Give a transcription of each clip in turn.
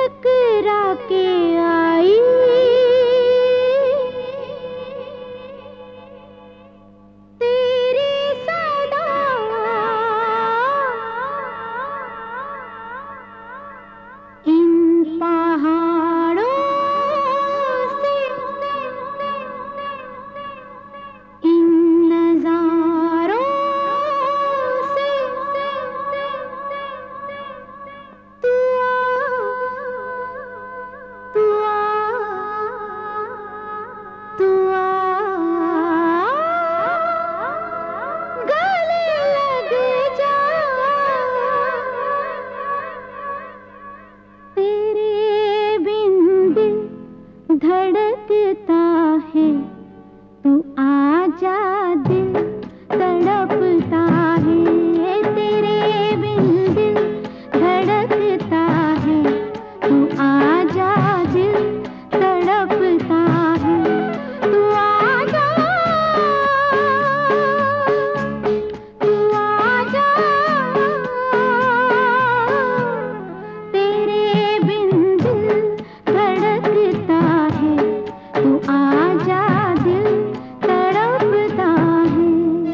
टकरा के आई, तेरी सदा इन पहाड़ों से, इन नजारों से तू तू गले लग जा, तेरे बिन दिल धड़कता है, तू आजा दिल तड़पता है, तेरे बिन दिल धड़कता है, तू आजा दिल तड़पता है, तू आजा, तू आजा, तेरे बिन दिल धड़कता है, तू आजा दिल तड़पता है।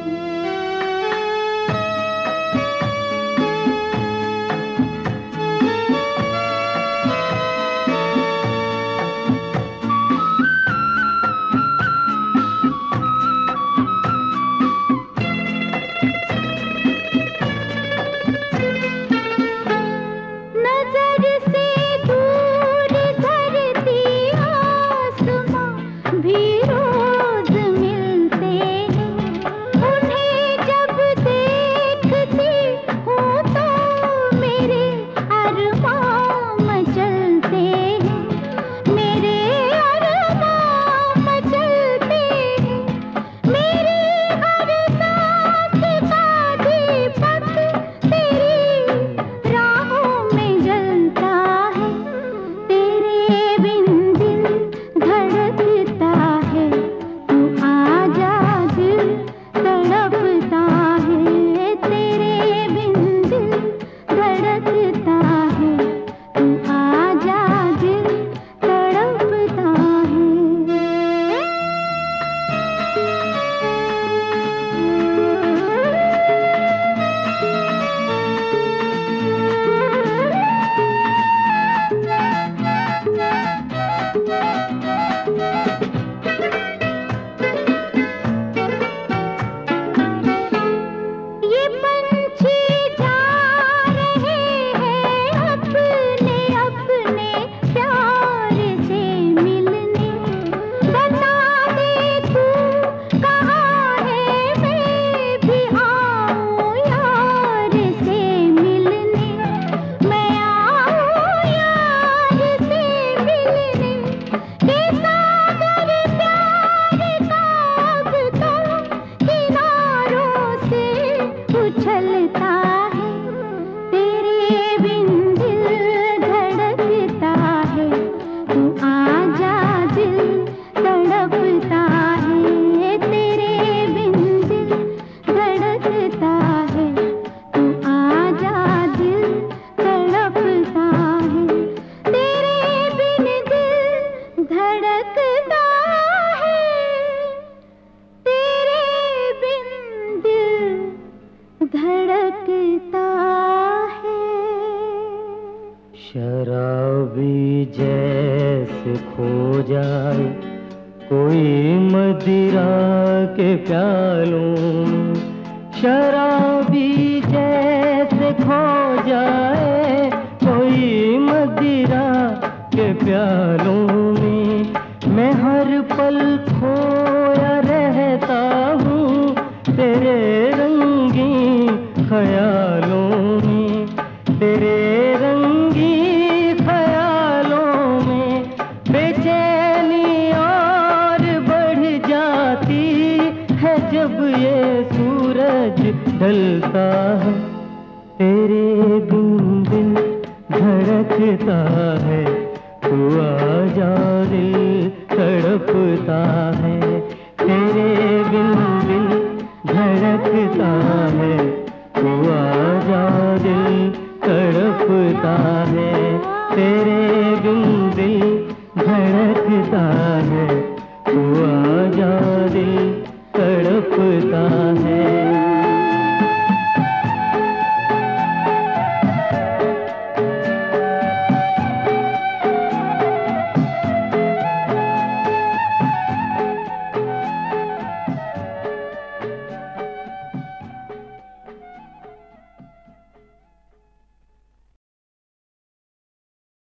नजर से दूर धरती आसमां भी रोज मिलते हैं, उन्हें जब देखती हूँ तो मेरे अरमां मचलते हैं, मेरे अरमां मचलते हैं, मेरी हर सांस का दीपक तेरी राहों में जलता है, तेरे बिन दिल धड़कता है, तू आजा दिल तड़पता है, तेरे बिन दिल धड़कता है, तू आजा दिल तड़पता है। ये पंछी जा रहे हैं अपने अपने प्यार से मिलने, बता दे तू कहाँ है, मैं भी आऊँ यार से मिलने, मैं आऊँ यार से मिलने, के सागर प्यार का अब तो किनारों से उछलता है, तेरे बिन दिल धड़कता है, तू आजा दिल तड़पता है, तेरे बिन दिल धड़कता है, तू आजा दिल तड़पता है, तेरे बिन दिल धड़कता है, तेरे बिन दिल धड़कता है। शराबी जैसे खो जाए कोई मदिरा के प्यालों में, शराबी जैसे खो जाए कोई मदिरा के प्यालों में, मैं हर पल खोया रहता हूँ तेरे रंगीन ख्यालों में, तेरे रंगीन ख्यालों में बेचैनी और बढ़ जाती है जब ये सूरज ढलता है, तेरे बिन दिल धड़कता है, तू आजा दिल तड़पता है, तेरे बिन दिल धड़कता है।